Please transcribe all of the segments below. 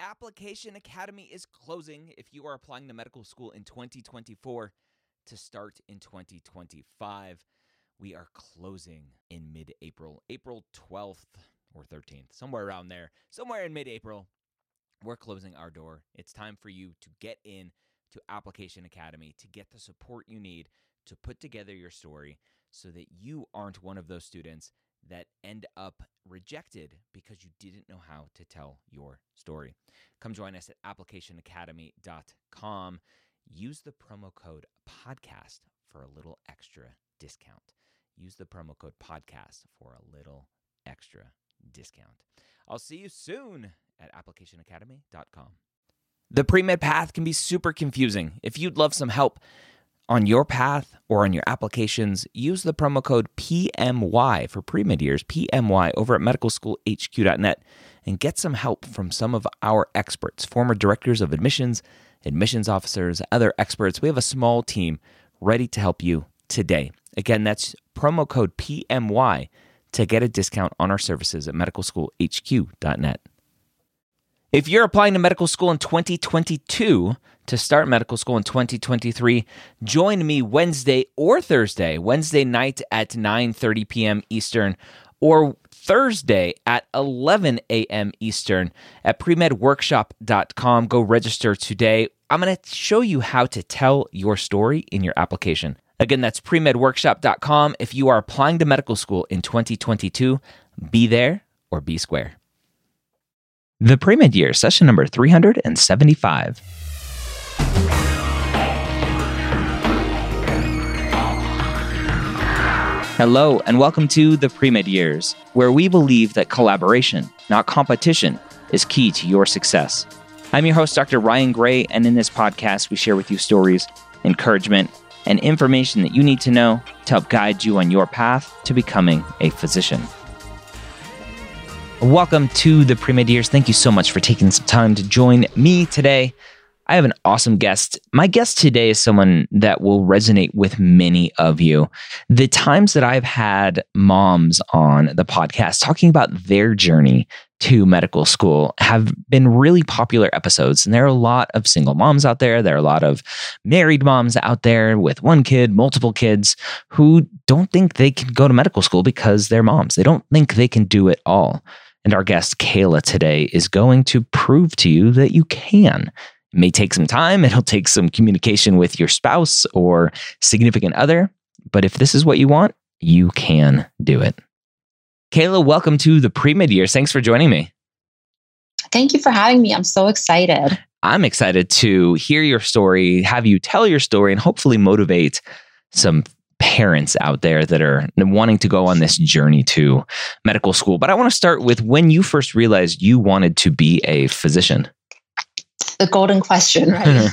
Application Academy is closing if you are applying to medical school in 2024 to start in 2025. We are closing in mid-April, April 12th or 13th, somewhere around there, somewhere in mid-April. We're closing our door. It's time for you to get in to Application Academy to get the support you need to put together your story so that you aren't one of those students that end up rejected because you didn't know how to tell your story. Come join us at applicationacademy.com. Use the promo code podcast for a little extra discount. Use the promo code podcast for a little extra discount. I'll see you soon at applicationacademy.com. The pre-med path can be super confusing. If you'd love some help on your path or on your applications, use the promo code PMY for pre-med years, PMY, over at medicalschoolhq.net and get some help from some of our experts, former directors of admissions, admissions officers, other experts. We have a small team ready to help you today. Again, that's promo code PMY to get a discount on our services at medicalschoolhq.net. If you're applying to medical school in 2022 to start medical school in 2023, join me Wednesday or Thursday, Wednesday night at 9:30 p.m. Eastern or Thursday at 11 a.m. Eastern at premedworkshop.com. Go register today. I'm going to show you how to tell your story in your application. Again, that's premedworkshop.com. If you are applying to medical school in 2022, be there or be square. The Pre-Med Year, session number 375. Hello, and welcome to the Pre-Med Years, where we believe that collaboration, not competition, is key to your success. I'm your host, Dr. Ryan Gray, and in this podcast, we share with you stories, encouragement, and information that you need to know to help guide you on your path to becoming a physician. Welcome to the Pre-Med Years. Thank you so much for taking some time to join me today. I have an awesome guest. My guest today is someone that will resonate with many of you. The times that I've had moms on the podcast talking about their journey to medical school have been really popular episodes. And there are a lot of single moms out there. There are a lot of married moms out there with one kid, multiple kids, who don't think they can go to medical school because they're moms. They don't think they can do it all. And our guest, Kayla, today is going to prove to you that you can. It may take some time. It'll take some communication with your spouse or significant other. But if this is what you want, you can do it. Kayla, welcome to the Pre-Med Years. Thanks for joining me. Thank you for having me. I'm so excited. I'm excited to hear your story, have you tell your story, and hopefully motivate some parents out there that are wanting to go on this journey to medical school. But I want to start with when you first realized you wanted to be a physician. The golden question, right?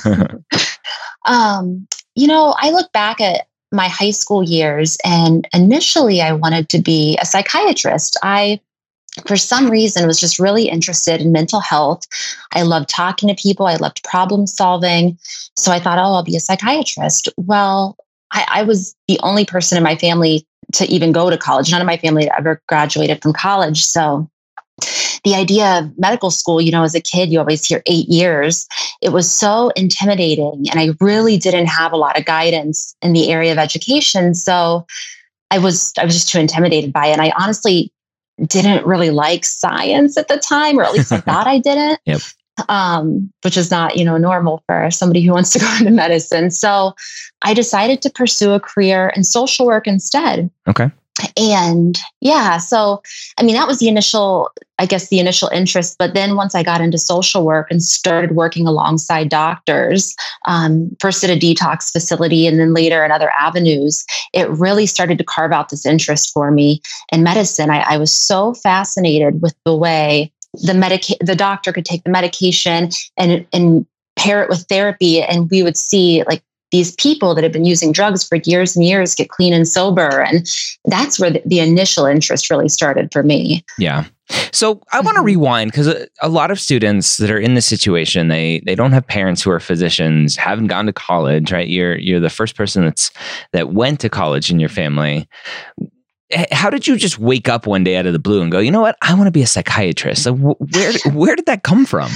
I look back at my high school years, and initially I wanted to be a psychiatrist. I, for some reason, was just really interested in mental health. I loved talking to people. I loved problem solving. So I thought, I'll be a psychiatrist. Well, I was the only person in my family to even go to college. None of my family had ever graduated from college. So the idea of medical school, as a kid, you always hear 8 years. It was so intimidating. And I really didn't have a lot of guidance in the area of education. So I was just too intimidated by it. And I honestly didn't really like science at the time, or at least I thought I didn't. Yep. Which is not, normal for somebody who wants to go into medicine. So I decided to pursue a career in social work instead. Okay. And so, that was the initial interest. But then once I got into social work and started working alongside doctors, first at a detox facility and then later in other avenues, it really started to carve out this interest for me in medicine. I was so fascinated with the way the doctor could take the medication and pair it with therapy. And we would see these people that have been using drugs for years and years get clean and sober. And that's where the initial interest really started for me. Yeah. So I want to rewind, because a lot of students that are in this situation, they don't have parents who are physicians, haven't gone to college, right? You're the first person that went to college in your family. How did you just wake up one day out of the blue and go, you know what? I want to be a psychiatrist. So where did that come from?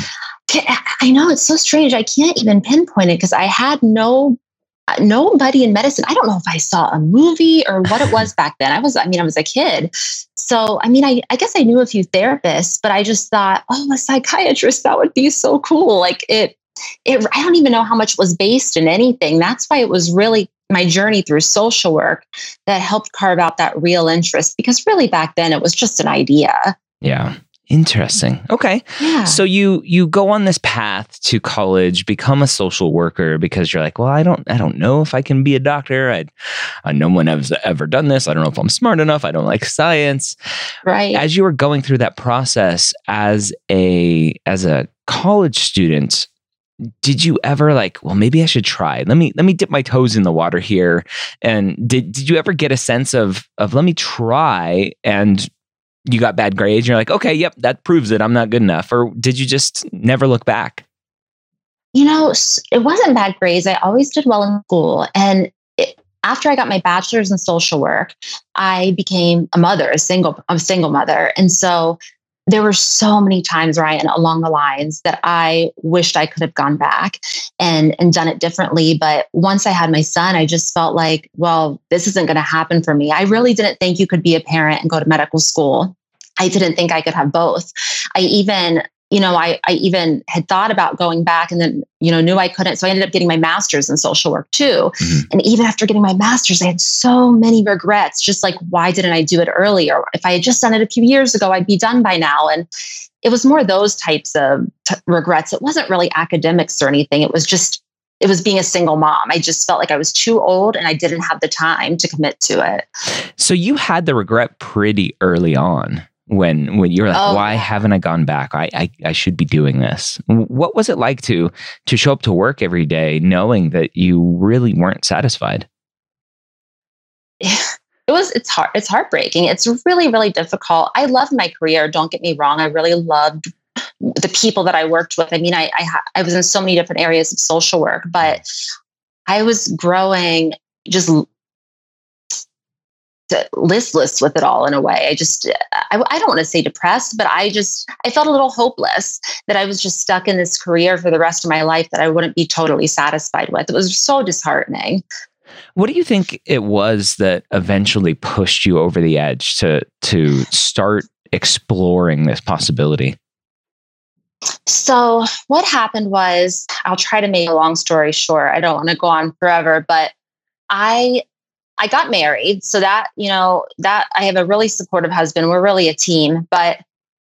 I know it's so strange. I can't even pinpoint it because I had nobody in medicine. I don't know if I saw a movie or what it was back then. I was a kid. So, I guess I knew a few therapists, but I just thought, oh, a psychiatrist, that would be so cool. Like I don't even know how much was based in anything. That's why it was really my journey through social work that helped carve out that real interest, because really back then it was just an idea. Yeah. Interesting. Okay. Yeah. So you go on this path to college, become a social worker because you're like, well, I don't know if I can be a doctor. No one has ever done this. I don't know if I'm smart enough. I don't like science. Right. As you were going through that process as a college student, did you ever like, well, maybe I should try. Let me dip my toes in the water here. And did you ever get a sense of let me try, and you got bad grades? And you're like, okay, yep, that proves it. I'm not good enough. Or did you just never look back? It wasn't bad grades. I always did well in school. And after I got my bachelor's in social work, I became a mother, a single mother. And so there were so many times, Ryan, along the lines that I wished I could have gone back and done it differently. But once I had my son, I just felt like, well, this isn't going to happen for me. I really didn't think you could be a parent and go to medical school. I didn't think I could have both. I even had thought about going back and then, knew I couldn't. So I ended up getting my master's in social work too. Mm-hmm. And even after getting my master's, I had so many regrets, just like, why didn't I do it earlier? If I had just done it a few years ago, I'd be done by now. And it was more those types of regrets. It wasn't really academics or anything. It was being a single mom. I just felt like I was too old and I didn't have the time to commit to it. So you had the regret pretty early on. When you were like, why haven't I gone back? I should be doing this. What was it like to show up to work every day knowing that you really weren't satisfied? It's hard. It's heartbreaking. It's really, really difficult. I loved my career. Don't get me wrong. I really loved the people that I worked with. I was in so many different areas of social work, but I was growing just listless with it all in a way. I don't want to say depressed, but I felt a little hopeless that I was just stuck in this career for the rest of my life that I wouldn't be totally satisfied with. It was so disheartening. What do you think it was that eventually pushed you over the edge to start exploring this possibility? So what happened was, I'll try to make a long story short. I don't want to go on forever, but I got married, so that I have a really supportive husband. We're really a team, but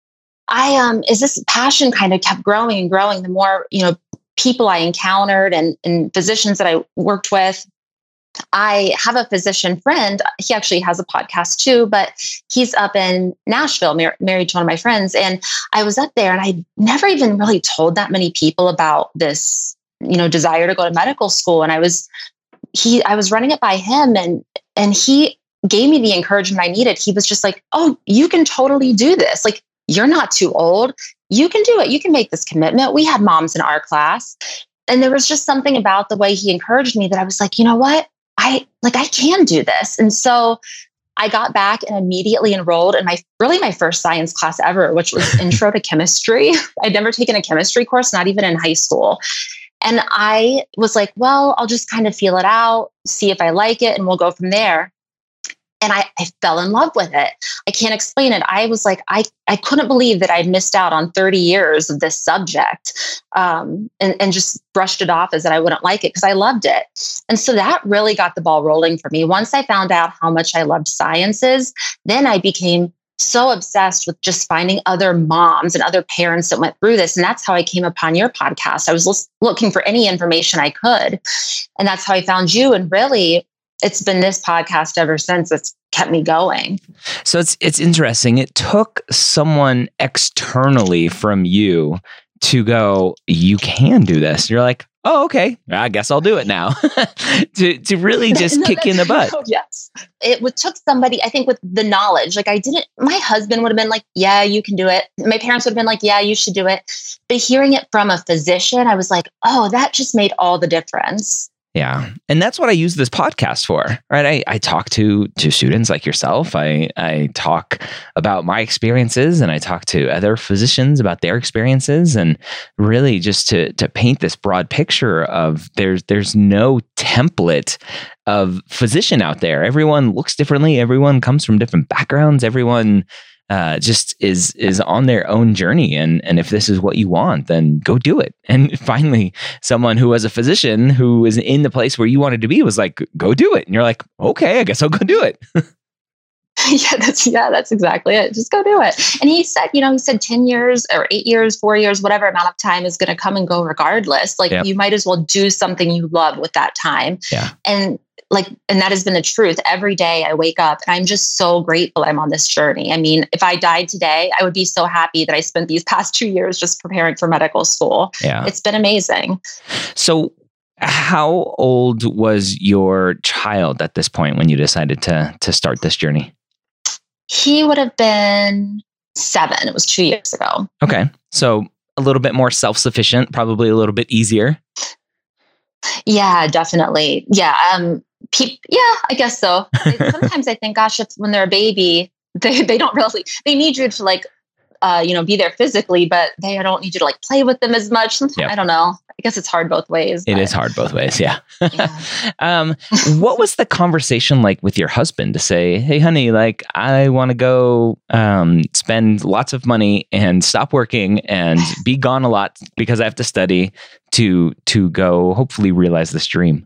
as this passion kind of kept growing and growing, the more, people I encountered and physicians that I worked with. I have a physician friend. He actually has a podcast too, but he's up in Nashville, married to one of my friends. And I was up there and I never even really told that many people about this, desire to go to medical school. And I was running it by him and he gave me the encouragement I needed. He was just like, oh, you can totally do this. Like, you're not too old. You can do it. You can make this commitment. We had moms in our class. And there was just something about the way he encouraged me that I was like, you know what? I can do this. And so I got back and immediately enrolled in my first science class ever, which was Intro to Chemistry. I'd never taken a chemistry course, not even in high school. And I was like, well, I'll just kind of feel it out, see if I like it, and we'll go from there. And I fell in love with it. I can't explain it. I was like, I couldn't believe that I'd missed out on 30 years of this subject and just brushed it off as that I wouldn't like it because I loved it. And so that really got the ball rolling for me. Once I found out how much I loved sciences, then I became so obsessed with just finding other moms and other parents that went through this. And that's how I came upon your podcast. I was looking for any information I could. And that's how I found you. And really, it's been this podcast ever since that's kept me going. So it's interesting. It took someone externally from you to go, you can do this. You're like, oh, okay, I guess I'll do it now. to really just kick you in the butt. Oh, yes. It took somebody, I think, with the knowledge. Like my husband would have been like, yeah, you can do it. My parents would have been like, yeah, you should do it. But hearing it from a physician, I was like, oh, that just made all the difference. Yeah. And that's what I use this podcast for, right? I talk to students like yourself. I talk about my experiences, and I talk to other physicians about their experiences, and really just to paint this broad picture of there's no template of physician out there. Everyone looks differently. Everyone comes from different backgrounds. Everyone just is on their own journey. And if this is what you want, then go do it. And finally, someone who was a physician who was in the place where you wanted to be was like, go do it. And you're like, okay, I guess I'll go do it. That's exactly it. Just go do it. And he said 10 years or 8 years, 4 years, whatever amount of time is going to come and go regardless. Like you might as well do something you love with that time. Yeah. And that has been the truth. Every day I wake up and I'm just so grateful I'm on this journey. I mean, if I died today, I would be so happy that I spent these past 2 years just preparing for medical school. Yeah. It's been amazing. So how old was your child at this point when you decided to start this journey? He would have been 7. It was 2 years ago. Okay. So a little bit more self-sufficient, probably a little bit easier. Yeah, definitely. Yeah. I guess so. Sometimes I think, gosh, when they're a baby, they don't really, they need you to be there physically, but they don't need you to play with them as much. Sometimes, I don't know. I guess it's hard both ways. It is hard both ways. Yeah. What was the conversation like with your husband to say, hey, honey, I want to go spend lots of money and stop working and be gone a lot because I have to study to go hopefully realize this dream?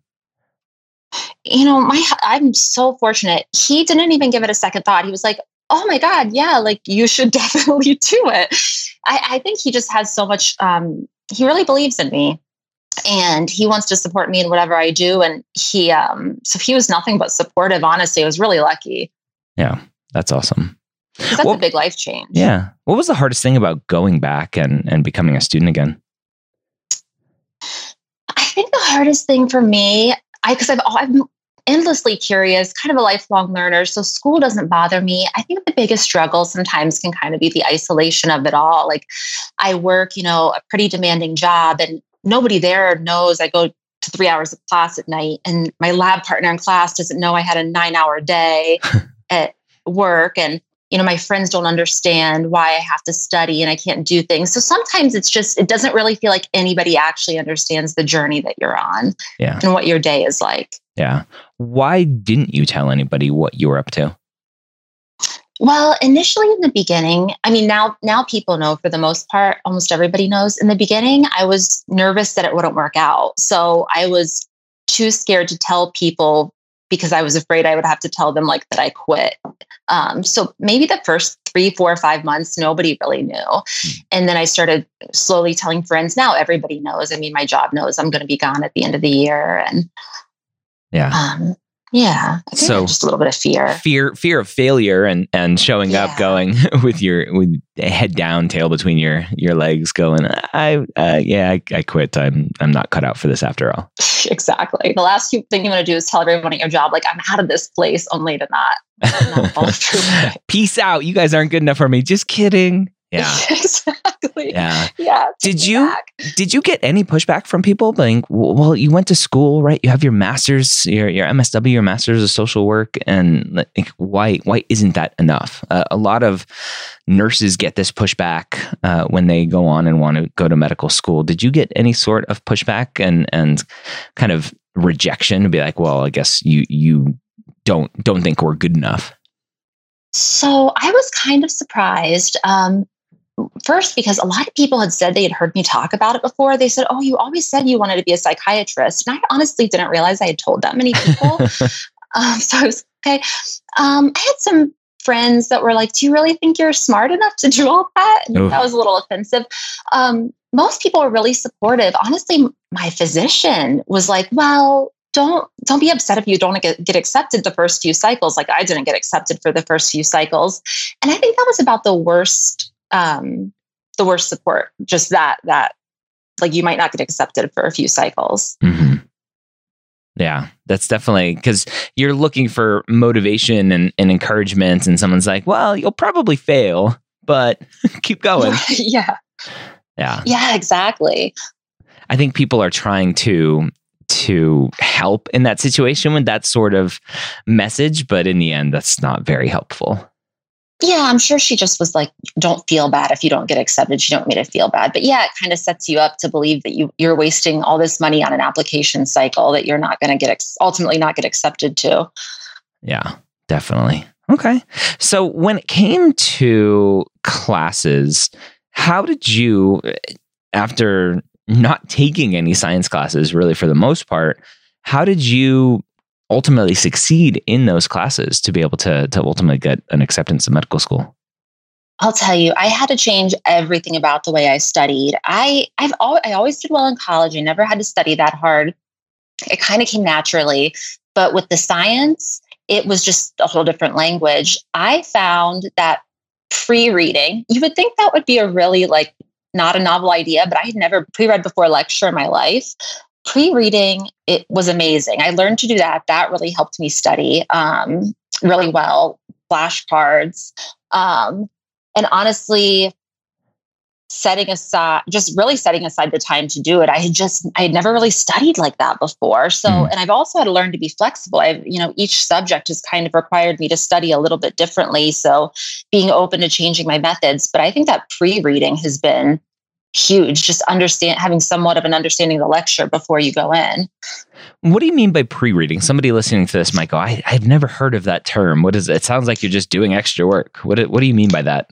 I'm so fortunate. He didn't even give it a second thought. He was like, oh my God, yeah, you should definitely do it. I think he just has so much, he really believes in me and he wants to support me in whatever I do. And so he was nothing but supportive. Honestly, I was really lucky. Yeah, that's awesome. That's a big life change. Yeah. What was the hardest thing about going back and becoming a student again? I think the hardest thing for me, because I'm endlessly curious, kind of a lifelong learner. So school doesn't bother me. I think the biggest struggle sometimes can kind of be the isolation of it all. I work, a pretty demanding job and nobody there knows I go to 3 hours of class at night. And my lab partner in class doesn't know I had a 9-hour day at work. And, my friends don't understand why I have to study and I can't do things. So sometimes it doesn't really feel like anybody actually understands the journey that you're on and what your day is like. Yeah. Why didn't you tell anybody what you were up to? Well, initially in the beginning, I mean, now people know for the most part, almost everybody knows. In the beginning, I was nervous that it wouldn't work out. So I was too scared to tell people because I was afraid I would have to tell them that I quit. So maybe the first 3, 4, 5 months, nobody really knew. And then I started slowly telling friends. Now everybody knows. I mean, my job knows I'm going to be gone at the end of the year. And I think so just a little bit of fear of failure and showing up, going with head down, tail between your legs, going, I quit. I'm not cut out for this after all. Exactly. The last thing you want to do is tell everyone at your job, I'm out of this place, only to not follow through. Peace out. You guys aren't good enough for me. Just kidding. Yeah. Exactly. Yeah. Yeah. Did you get any pushback from people being, well, you went to school, right? You have your master's, your MSW, your master's of social work. And why isn't that enough? A lot of nurses get this pushback when they go on and want to go to medical school. Did you get any sort of pushback and kind of rejection to be like, well, I guess you don't think we're good enough? So I was kind of surprised. First, because a lot of people had said they had heard me talk about it before. They said, oh, you always said you wanted to be a psychiatrist. And I honestly didn't realize I had told that many people. So I was okay. I had some friends that were like, do you really think you're smart enough to do all that? And that was a little offensive. Most people were really supportive. Honestly, my physician was like, well, don't be upset if you don't get accepted the first few cycles. I didn't get accepted for the first few cycles. And I think that was about the worst support, just that you might not get accepted for a few cycles. Mm-hmm. Yeah, that's definitely because you're looking for motivation and encouragement, and someone's like, well, you'll probably fail, but keep going. Yeah, exactly. I think people are trying to to help in that situation with that sort of message, but in the end, that's not very helpful. Yeah, I'm sure she just was like, don't feel bad if you don't get accepted. She don't mean to feel bad. But yeah, it kind of sets you up to believe that you're wasting all this money on an application cycle that you're not going to get ultimately not get accepted to. Yeah, definitely. Okay. So when it came to classes, how did you, after not taking any science classes really for the most part, how did you ultimately succeed in those classes to be able to ultimately get an acceptance to medical school? I'll tell you, I had to change everything about the way I studied. I always did well in college. I never had to study that hard. It kind of came naturally. But with the science, it was just a whole different language. I found that pre-reading, you would think that would be a really not a novel idea, but I had never pre-read before a lecture in my life. Pre-reading, it was amazing. I learned to do that. That really helped me study really well. Flashcards. And honestly, setting aside the time to do it. I had never really studied like that before. So, and I've also had to learn to be flexible. Each subject has kind of required me to study a little bit differently. So being open to changing my methods. But I think that pre-reading has been huge. Just having somewhat of an understanding of the lecture before you go in. What do you mean by pre-reading? Somebody listening to this might go, I've never heard of that term. What is it? It sounds like you're just doing extra work. What do you mean by that?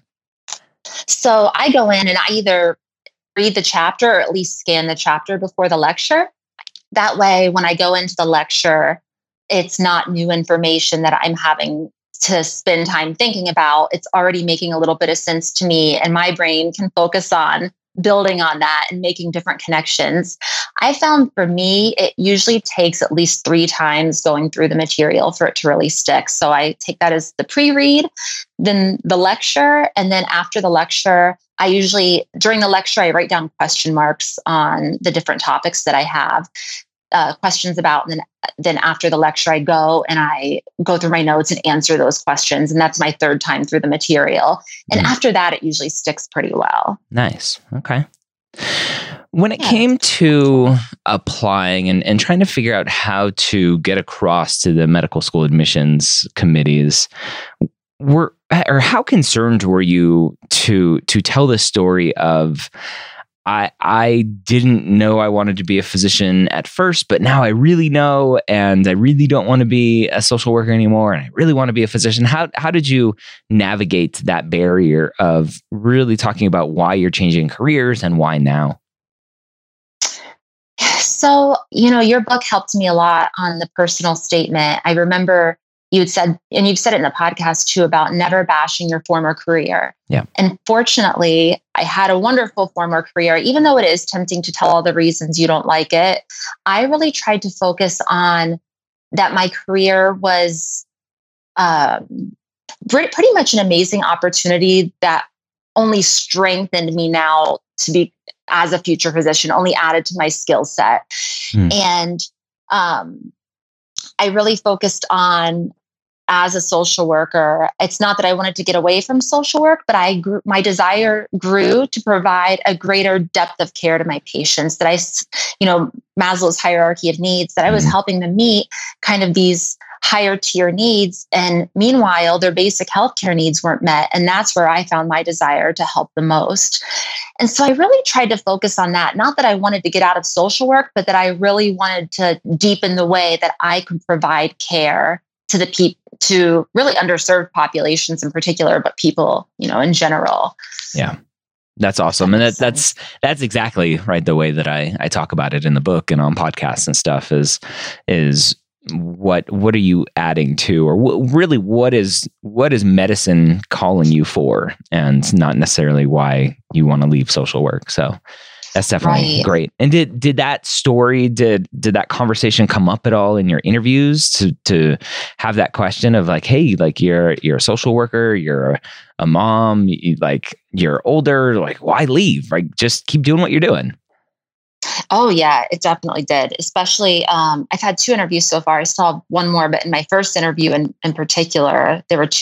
So I go in and I either read the chapter or at least scan the chapter before the lecture. That way, when I go into the lecture, it's not new information that I'm having to spend time thinking about. It's already making a little bit of sense to me, and my brain can focus on building on that and making different connections. I found for me, it usually takes at least 3 times going through the material for it to really stick. So I take that as the pre-read, then the lecture, and then after the lecture, during the lecture, I write down question marks on the different topics that I have questions about. And then after the lecture, I go through my notes and answer those questions. And that's my 3rd time through the material. And after that, it usually sticks pretty well. Nice. Okay. When it came to applying and trying to figure out how to get across to the medical school admissions committees, how concerned were you to tell the story of, I didn't know I wanted to be a physician at first, but now I really know, and I really don't want to be a social worker anymore, and I really want to be a physician. How did you navigate that barrier of really talking about why you're changing careers and why now? So, your book helped me a lot on the personal statement. I remember you had said, and you've said it in the podcast too, about never bashing your former career. Yeah. And fortunately, I had a wonderful former career. Even though it is tempting to tell all the reasons you don't like it, I really tried to focus on that my career was pretty much an amazing opportunity that only strengthened me now to be as a future physician, only added to my skill set. And I really focused on, as a social worker, it's not that I wanted to get away from social work, but my desire grew to provide a greater depth of care to my patients, that Maslow's hierarchy of needs, that I was helping them meet kind of these higher tier needs. And meanwhile, their basic healthcare needs weren't met. And that's where I found my desire to help the most. And so I really tried to focus on that. Not that I wanted to get out of social work, but that I really wanted to deepen the way that I could provide care to to really underserved populations in particular, but people, in general. Yeah. That's awesome. And that's exactly right. The way that I talk about it in the book and on podcasts and stuff is what are you adding to, or really what is medicine calling you for, and not necessarily why you want to leave social work. So that's definitely great. And did that story, did that conversation come up at all in your interviews to have that question of like, hey, like you're a social worker, you're a mom, you're older, like why leave? Right? Just keep doing what you're doing. Oh yeah, it definitely did. Especially, I've had 2 interviews so far. I still have one more, but in my first interview in particular, there were two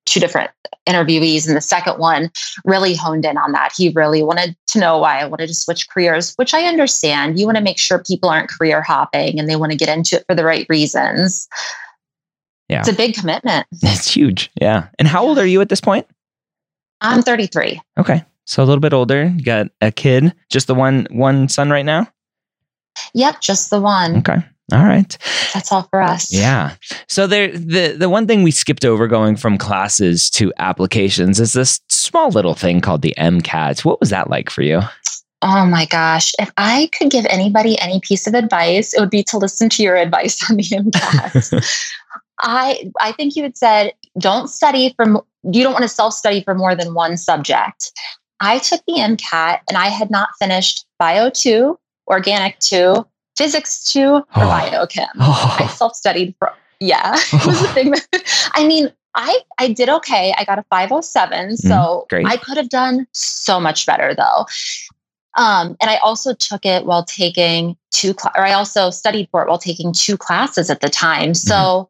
two different interviewees. And the second one really honed in on that. He really wanted to know why I wanted to switch careers, which I understand. You want to make sure people aren't career hopping and they want to get into it for the right reasons. Yeah. It's a big commitment. It's huge. Yeah. And how old are you at this point? I'm 33. Okay. So a little bit older. You got a kid, just the one son right now? Yep, just the one. Okay. All right. That's all for us. Yeah. So the one thing we skipped over going from classes to applications is this small little thing called the MCAT. What was that like for you? Oh my gosh. If I could give anybody any piece of advice, it would be to listen to your advice on the MCAT. I think you had said, you don't want to self-study for more than one subject. I took the MCAT and I had not finished Bio 2, Organic 2, Physics 2, or Biochem. I self-studied it was a thing. I mean, I did okay. I got a 507. So great. I could have done so much better though. And I also took it while taking I also studied for it while taking 2 classes at the time. So,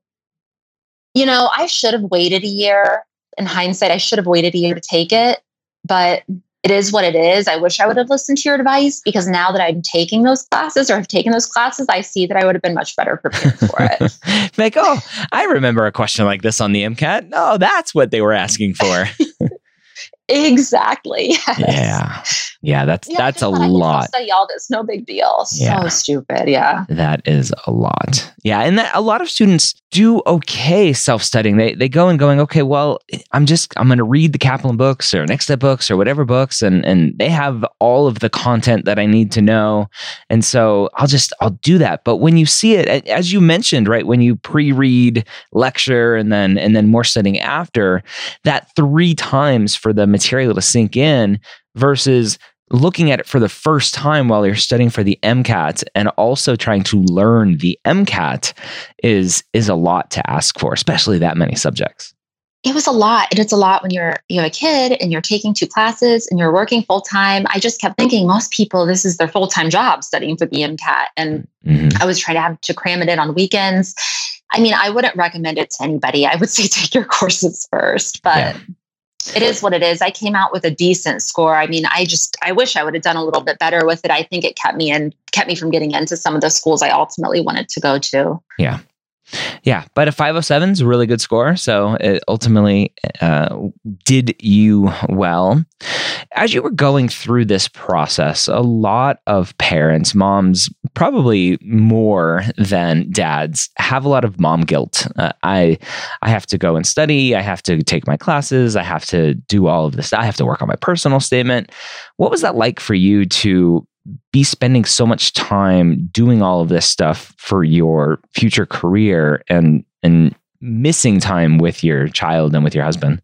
I should have waited a year. In hindsight, I should have waited a year to take it, but it is what it is. I wish I would have listened to your advice, because now that I'm taking those classes or have taken those classes, I see that I would have been much better prepared for it. Like, I remember a question like this on the MCAT. Oh, that's what they were asking for. Exactly. Yes. Yeah. That's a lot. Study all this, no big deal. So stupid. Yeah. That is a lot. Yeah. And a lot of students do okay self-studying. They go and going, okay, well, I'm going to read the Kaplan books or Next Step books or whatever books. And they have all of the content that I need to know. And so I'll do that. But when you see it, as you mentioned, right, when you pre-read, lecture, and then more studying after, that 3 times for the material to sink in versus looking at it for the first time while you're studying for the MCAT and also trying to learn the MCAT is a lot to ask for, especially that many subjects. It was a lot. And it's a lot when you have a kid and you're taking 2 classes and you're working full time. I just kept thinking most people, this is their full-time job, studying for the MCAT. And I was trying to have to cram it in on weekends. I mean, I wouldn't recommend it to anybody. I would say take your courses first, but it is what it is. I came out with a decent score. I mean, I wish I would have done a little bit better with it. I think it kept me from getting into some of the schools I ultimately wanted to go to. Yeah. Yeah, but a 507 is a really good score. So it ultimately did you well. As you were going through this process, a lot of parents, moms, probably more than dads, have a lot of mom guilt. I have to go and study. I have to take my classes. I have to do all of this. I have to work on my personal statement. What was that like for you to be spending so much time doing all of this stuff for your future career and missing time with your child and with your husband?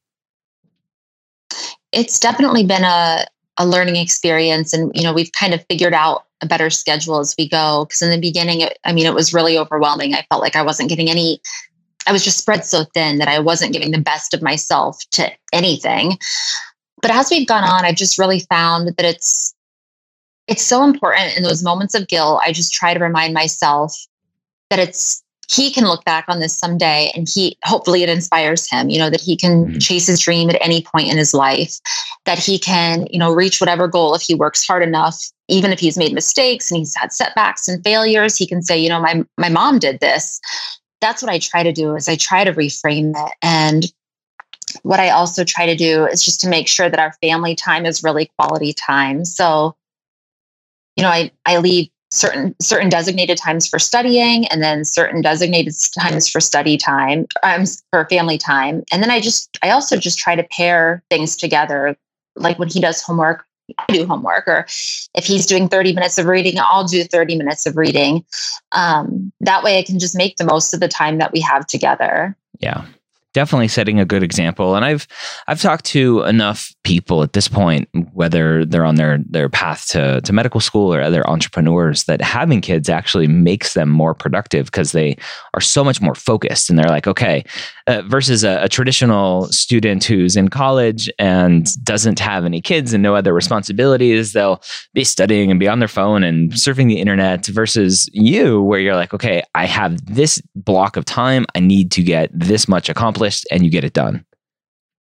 It's definitely been a learning experience. And, we've kind of figured out a better schedule as we go. Because in the beginning, it was really overwhelming. I felt like I wasn't getting I was just spread so thin that I wasn't giving the best of myself to anything. But as we've gone on, I've just really found that it's so important in those moments of guilt. I just try to remind myself that he can look back on this someday and hopefully it inspires him, that he can chase his dream at any point in his life, that he can, reach whatever goal if he works hard enough, even if he's made mistakes and he's had setbacks and failures, he can say, my mom did this. That's what I try to do, is I try to reframe it. And what I also try to do is just to make sure that our family time is really quality time. So, I leave certain designated times for studying, and then certain designated times for study time, for family time. And then I also just try to pair things together. Like when he does homework, I do homework, or if he's doing 30 minutes of reading, I'll do 30 minutes of reading. That way I can just make the most of the time that we have together. Yeah. Definitely setting a good example. And I've talked to enough people at this point, whether they're on their path to medical school or other entrepreneurs, that having kids actually makes them more productive because they are so much more focused. And they're like, okay, versus a traditional student who's in college and doesn't have any kids and no other responsibilities, they'll be studying and be on their phone and surfing the internet, versus you, where you're like, okay, I have this block of time. I need to get this much accomplished, and you get it done.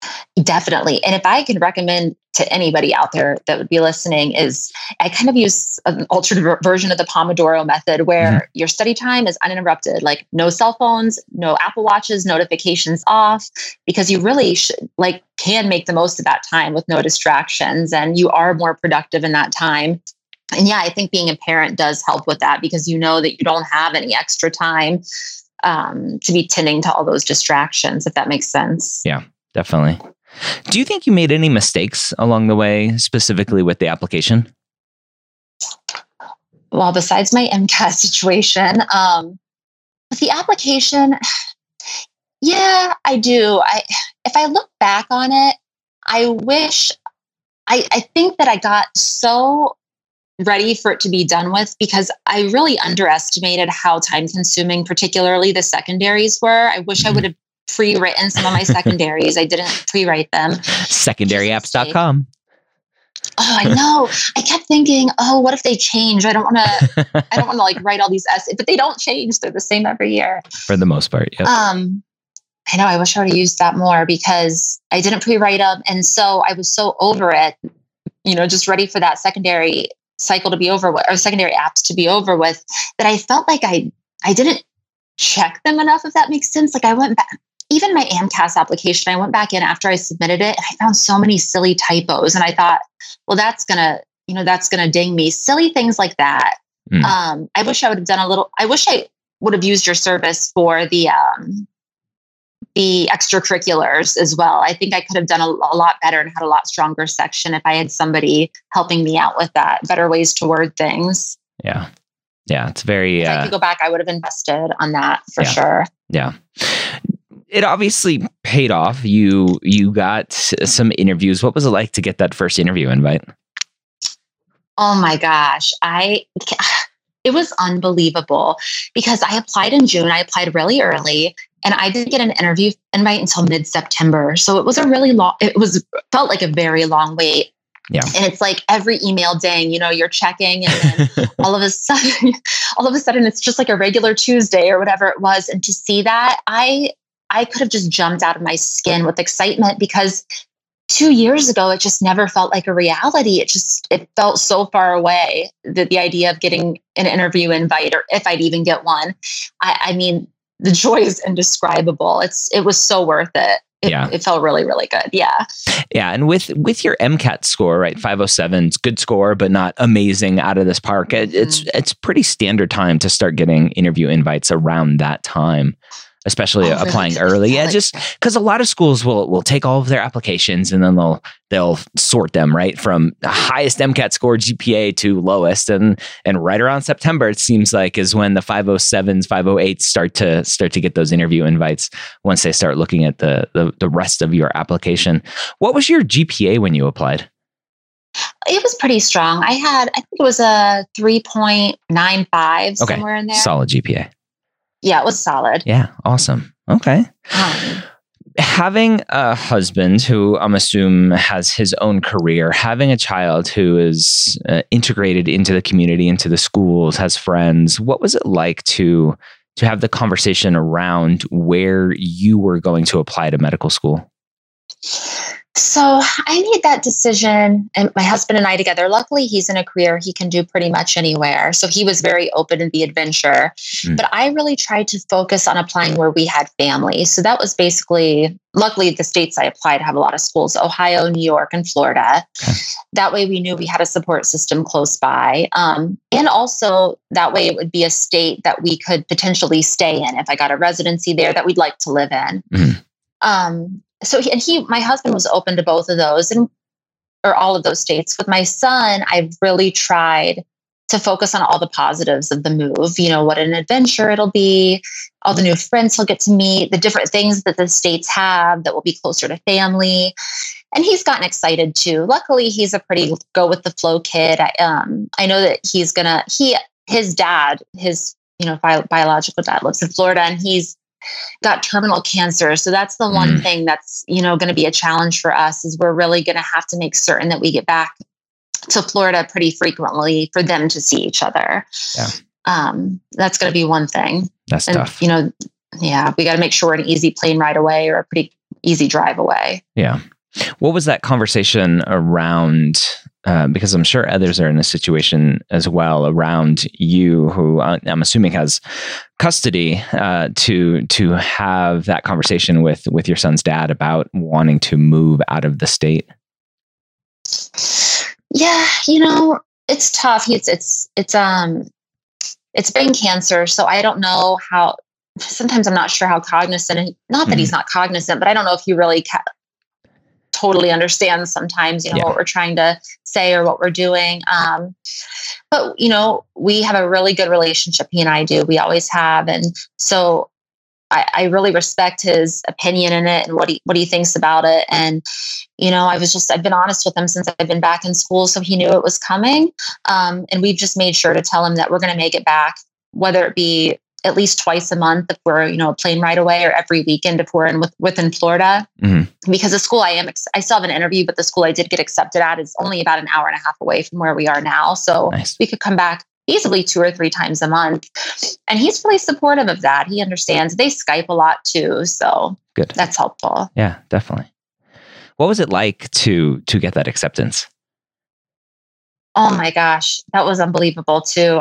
Definitely. And if I could recommend to anybody out there that would be listening, is I kind of use an alternative version of the Pomodoro method where your study time is uninterrupted, like no cell phones, no Apple Watches, notifications off, because you really should, like, can make the most of that time with no distractions, and you are more productive in that time. And yeah, I think being a parent does help with that, because you know that you don't have any extra time to be tending to all those distractions, if that makes sense. Yeah, definitely. Do you think you made any mistakes along the way, specifically with the application? Well, besides my MCAT situation, with the application, yeah, I do. If I look back on it, I think that I got so ready for it to be done with, because I really underestimated how time consuming, particularly the secondaries were. I wish I would have pre-written some of my secondaries. I didn't pre-write them. Secondaryapps.com. Oh, I know. I kept thinking, oh, what if they change? I don't want to like write all these essays, but they don't change. They're the same every year. For the most part. Yep. I know. I wish I would have used that more, because I didn't pre-write them. And so I was so over it, just ready for that secondary cycle to be over with, or secondary apps to be over with, that I felt like I didn't check them enough, if that makes sense. Like, I went back, even my AMCAS application, I went back in after I submitted it, and I found so many silly typos. And I thought, well, that's gonna ding me. Silly things like that. I wish I would have done I wish I would have used your service for the extracurriculars as well. I think I could have done a lot better and had a lot stronger section if I had somebody helping me out with that, better ways to word things. Yeah. Yeah. It's very, if I could go back, I would have invested on that for sure. Yeah. It obviously paid off. You got some interviews. What was it like to get that first interview invite? Oh my gosh. It was unbelievable, because I applied in June. I applied really early, and I didn't get an interview invite until mid-September. So it was felt like a very long wait. Yeah. And it's like every email ding, you're checking, and then all of a sudden it's just like a regular Tuesday or whatever it was. And to see that, I could have just jumped out of my skin with excitement, because 2 years ago, it just never felt like a reality. It felt so far away, that the idea of getting an interview invite, or if I'd even get one, I mean, the joy is indescribable. It was so worth it. It felt really, really good. Yeah. Yeah. And with your MCAT score, right? 507, it's good score, but not amazing out of this park. It's pretty standard time to start getting interview invites around that time, especially applying early. Yeah, just because a lot of schools will take all of their applications, and then they'll sort them right from highest MCAT score GPA to lowest, and right around September, it seems like, is when the 507s, 508s start to get those interview invites, once they start looking at the rest of your application. What was your GPA when you applied? It was pretty strong. I think it was a 3.95, somewhere in there. Solid GPA. Yeah, it was solid. Yeah. Awesome. Okay. Having a husband who I'm assuming has his own career, having a child who is integrated into the community, into the schools, has friends, what was it like to have the conversation around where you were going to apply to medical school? So I made that decision, and my husband and I together. Luckily, he's in a career he can do pretty much anywhere. So he was very open to the adventure. But I really tried to focus on applying where we had family. So that was basically, luckily, the states I applied have a lot of schools: Ohio, New York, and Florida. Okay. That way we knew we had a support system close by. And also that way it would be a state that we could potentially stay in if I got a residency there that we'd like to live in. So my husband was open to both of those, or all of those states. With my son, I've really tried to focus on all the positives of the move. What an adventure it'll be, all the new friends he'll get to meet, the different things that the states have that will be closer to family. And he's gotten excited too. Luckily, he's a pretty go with the flow kid. I know that his dad, biological dad, lives in Florida, and he's got terminal cancer. So that's the one thing that's, going to be a challenge for us, is we're really going to have to make certain that we get back to Florida pretty frequently for them to see each other. Yeah. That's going to be one thing. That's tough. We got to make sure we're an easy plane ride away, or a pretty easy drive away. Yeah. What was that conversation around? Because I'm sure others are in a situation as well around you, who I'm assuming has custody, to have that conversation with your son's dad about wanting to move out of the state. Yeah, it's tough. It's brain cancer, so I don't know how. Sometimes I'm not sure how cognizant, and not that he's not cognizant, but I don't know if he really totally understands sometimes, what we're trying to say or what we're doing. But, we have a really good relationship. He and I do. We always have. And so I really respect his opinion in it and what he thinks about it. And, I've been honest with him since I've been back in school. So he knew it was coming. And we've just made sure to tell him that we're going to make it back, whether it be at least twice a month if we're, a plane ride away, or every weekend if we're within Florida. Mm-hmm. Because the school I still have an interview, but the school I did get accepted at is only about an hour and a half away from where we are now. So nice. We could come back easily 2 or 3 times a month. And he's really supportive of that. He understands. They Skype a lot too. So good. That's helpful. Yeah, definitely. What was it like to get that acceptance? Oh my gosh, that was unbelievable too.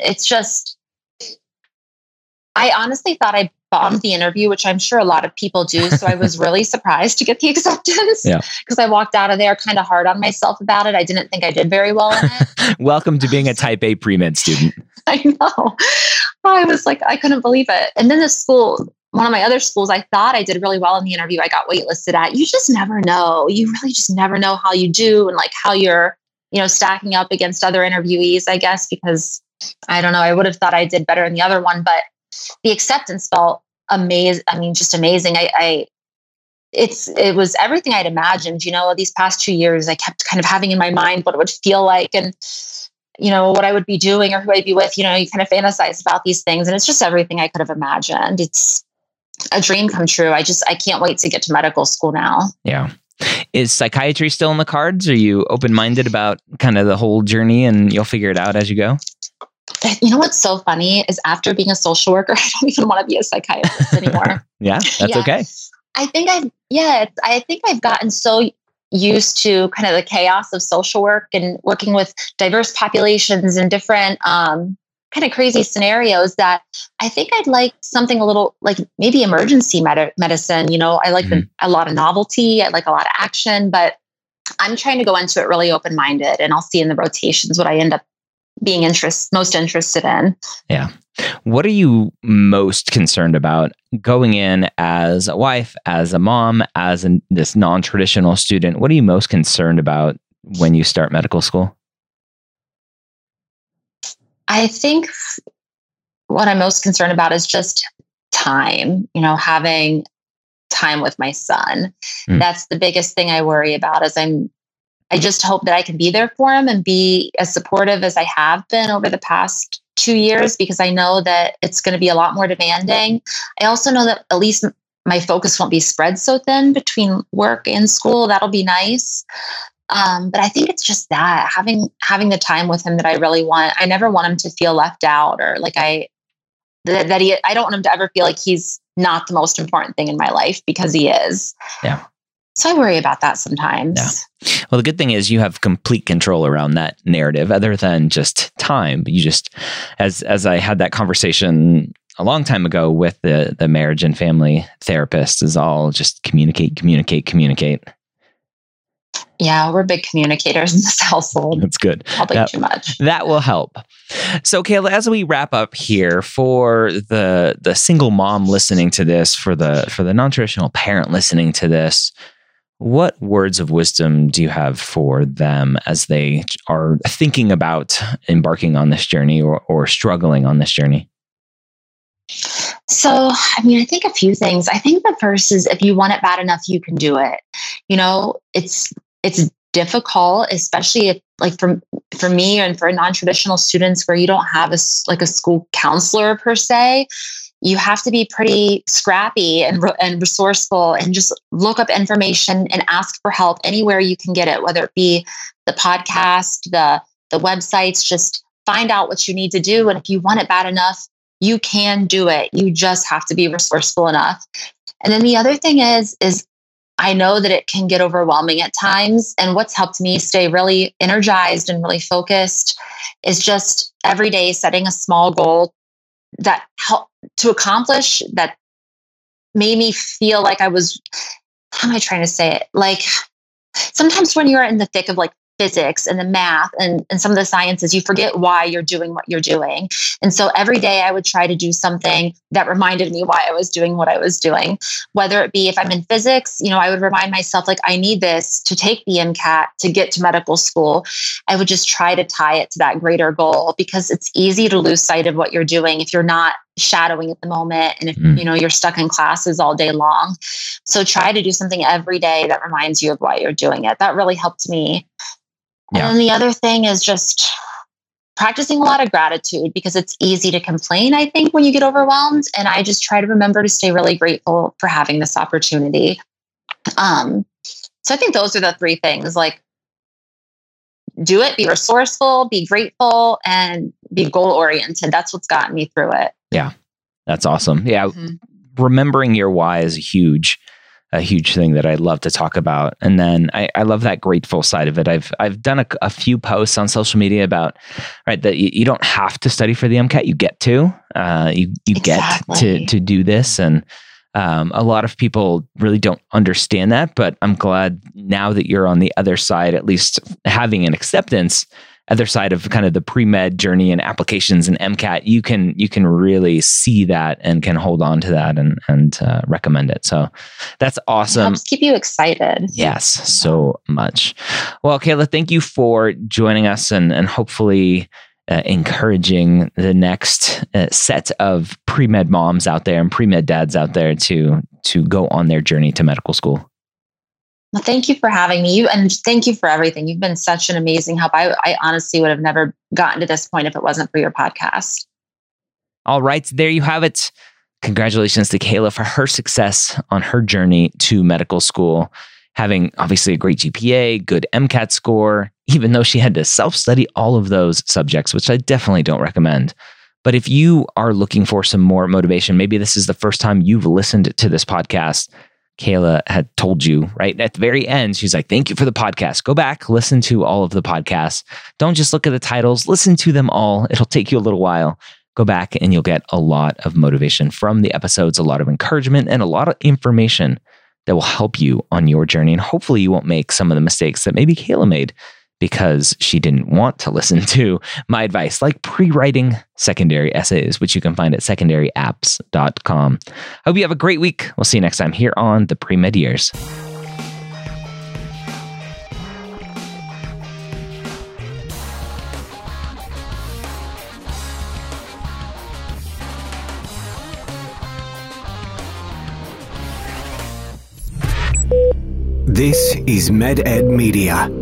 I honestly thought I bombed the interview, which I'm sure a lot of people do. So I was really surprised to get the acceptance because I walked out of there kind of hard on myself about it. I didn't think I did very well in it. Welcome to being a type A pre-med student. I know. I was like, I couldn't believe it. And then the school, one of my other schools, I thought I did really well in the interview. I got waitlisted at. You just never know. You really just never know how you do and like how you're, stacking up against other interviewees, I guess, because I don't know. I would have thought I did better in the other one, but the acceptance felt amazing. I mean, just amazing. It was everything I'd imagined, these past 2 years, I kept kind of having in my mind what it would feel like and, what I would be doing or who I'd be with, you kind of fantasize about these things. And it's just everything I could have imagined. It's a dream come true. I can't wait to get to medical school now. Yeah. Is psychiatry still in the cards? Are you open-minded about kind of the whole journey and you'll figure it out as you go? What's so funny is after being a social worker, I don't even want to be a psychiatrist anymore. Yeah, that's okay. I think I've gotten so used to kind of the chaos of social work and working with diverse populations and different kind of crazy scenarios that I think I'd like something a little like maybe emergency medicine. I like a lot of novelty. I like a lot of action, but I'm trying to go into it really open-minded, and I'll see in the rotations what I end up being most interested in. Yeah. What are you most concerned about going in as a wife, as a mom, as this non-traditional student? What are you most concerned about when you start medical school? I think what I'm most concerned about is just time, having time with my son. That's the biggest thing I worry about. I just hope that I can be there for him and be as supportive as I have been over the past 2 years, because I know that it's going to be a lot more demanding. I also know that at least my focus won't be spread so thin between work and school. That'll be nice. But I think it's just that having the time with him that I really want. I never want him to feel left out or like I don't want him to ever feel like he's not the most important thing in my life, because he is. Yeah. So I worry about that sometimes. Yeah. Well, the good thing is you have complete control around that narrative, other than just time. But you just, as I had that conversation a long time ago with the marriage and family therapist, is all just communicate. Yeah, we're big communicators in this household. That's good. Probably too much. That will help. So, Kayla, as we wrap up here, for the single mom listening to this, for the non-traditional parent listening to this, what words of wisdom do you have for them as they are thinking about embarking on this journey or struggling on this journey? So, I think a few things. I think the first is, if you want it bad enough, you can do it. It's difficult, especially if, like, for me and for non-traditional students where you don't have a school counselor per se. You have to be pretty scrappy and resourceful and just look up information and ask for help anywhere you can get it, whether it be the podcast, the websites. Just find out what you need to do. And if you want it bad enough, you can do it. You just have to be resourceful enough. And then the other thing is I know that it can get overwhelming at times. And what's helped me stay really energized and really focused is just every day setting a small goal that helped to accomplish, that made me feel like I was, how am I trying to say it? Like sometimes when you're in the thick of like physics and the math and some of the sciences, you forget why you're doing what you're doing. And so every day I would try to do something that reminded me why I was doing what I was doing. Whether it be if I'm in physics, I would remind myself like, I need this to take the MCAT to get to medical school. I would just try to tie it to that greater goal, because it's easy to lose sight of what you're doing if you're not shadowing at the moment. And if, you're stuck in classes all day long. So try to do something every day that reminds you of why you're doing it. That really helped me. Yeah. And then the other thing is just practicing a lot of gratitude, because it's easy to complain, I think, when you get overwhelmed. And I just try to remember to stay really grateful for having this opportunity. So I think those are the three things, like do it, be resourceful, be grateful, and be goal-oriented. That's what's gotten me through it. Yeah, that's awesome. Yeah. Remembering your why is a huge thing that I love to talk about. And then I love that grateful side of it. I've done a few posts on social media about, right, that you don't have to study for the MCAT. You get to, you exactly. get to do this. And a lot of people really don't understand that, but I'm glad now that you're on the other side, at least having an acceptance, other side of kind of the pre-med journey and applications and MCAT, you can really see that and can hold on to that and recommend it. So that's awesome. It helps keep you excited. Yes, so much. Well, Kayla, thank you for joining us and hopefully encouraging the next set of pre-med moms out there and pre-med dads out there to go on their journey to medical school. Well, thank you for having me. And thank you for everything. You've been such an amazing help. I honestly would have never gotten to this point if it wasn't for your podcast. All right. There you have it. Congratulations to Kayla for her success on her journey to medical school, having obviously a great GPA, good MCAT score, even though she had to self-study all of those subjects, which I definitely don't recommend. But if you are looking for some more motivation, maybe this is the first time you've listened to this podcast, Kayla had told you right at the very end, she's like, thank you for the podcast. Go back, listen to all of the podcasts. Don't just look at the titles, listen to them all. It'll take you a little while. Go back and you'll get a lot of motivation from the episodes, a lot of encouragement, and a lot of information that will help you on your journey. And hopefully you won't make some of the mistakes that maybe Kayla made because she didn't want to listen to my advice, like pre-writing secondary essays, which you can find at secondaryapps.com. Hope you have a great week. We'll see you next time here on The Pre-Med Years. This is MedEd Media.